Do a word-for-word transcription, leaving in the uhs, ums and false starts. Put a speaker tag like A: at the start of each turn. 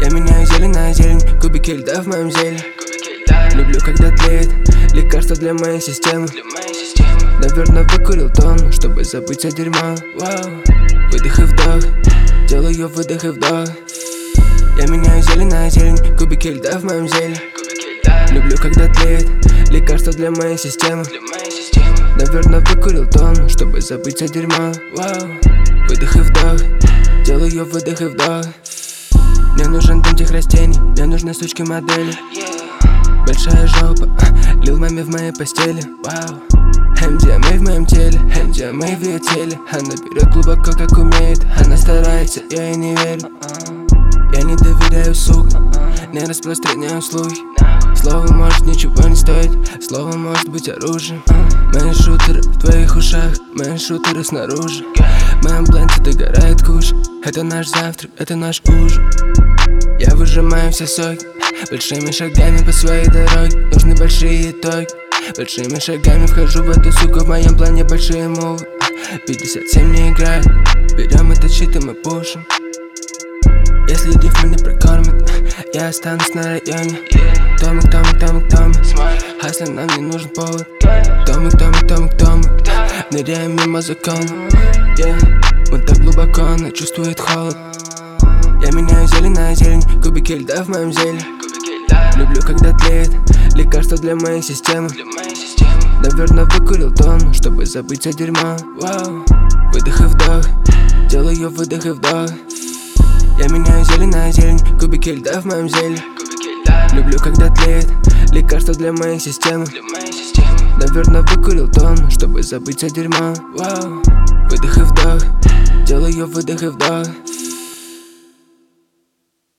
A: Я меняю зелень на зелень, кубики льда в моем зеле. Люблю, когда тлеет лекарство для моей системы. Наверное, выкурил тонну, чтобы забыть все дерьмо. Вау. Выдох и вдох, делаю выдох и вдох. Я меняю зелень на зелень, кубики льда в моем зеле. Люблю, когда тлеет лекарство для моей системы. Наверное, выкурил тонну, чтобы забыть все дерьмо. Вау. Выдох и вдох, делаю выдох и вдох. Мне нужен дым тех растений, мне нужны сучки модели. Большая жопа, лил маме в моей постели. Вау. эм ди эм эй в моем теле, эм ди эм эй в ее теле. Она берет глубоко, как умеет, она старается, я ей не верю. Я не доверяю, сука, не распространяю слухи. Слово может ничего не стоить, слово может быть оружием. Мои шутеры в твоих ушах, мои шутеры снаружи. В моем бланте догорает куш. Это наш завтрак, это наш ужин. Я выжимаю все соки большими шагами по своей дороге. Нужны большие итоги. Большими шагами вхожу в эту суку. В моем плане большие мувы. пятьдесят семь не играет. Берем это щит и мы пушим. Если рифмы не прокормят, я останусь на районе. Томик, томик, томик, томик. Хаслим, нам не нужен повод. Томик, томик, томик, томик. Ныряем мимо закона. Yeah. Мы так глубоко, она чувствует холод. Я меняю зелень на зелень, кубики льда в моем зеле. Люблю, когда тлеет лекарство для моей системы. Наверное, выкурил тонну, чтобы забыть все дерьмо. Вау. Выдох и вдох, делаю выдох и вдох. Я меняю зелень на зелень, кубики льда в моем зеле. Люблю, когда тлеет лекарство для моей системы. Наверное, выкурил тонну, чтобы забыть все дерьмо. Вау. Выдох и вдох, делаю выдох и вдох.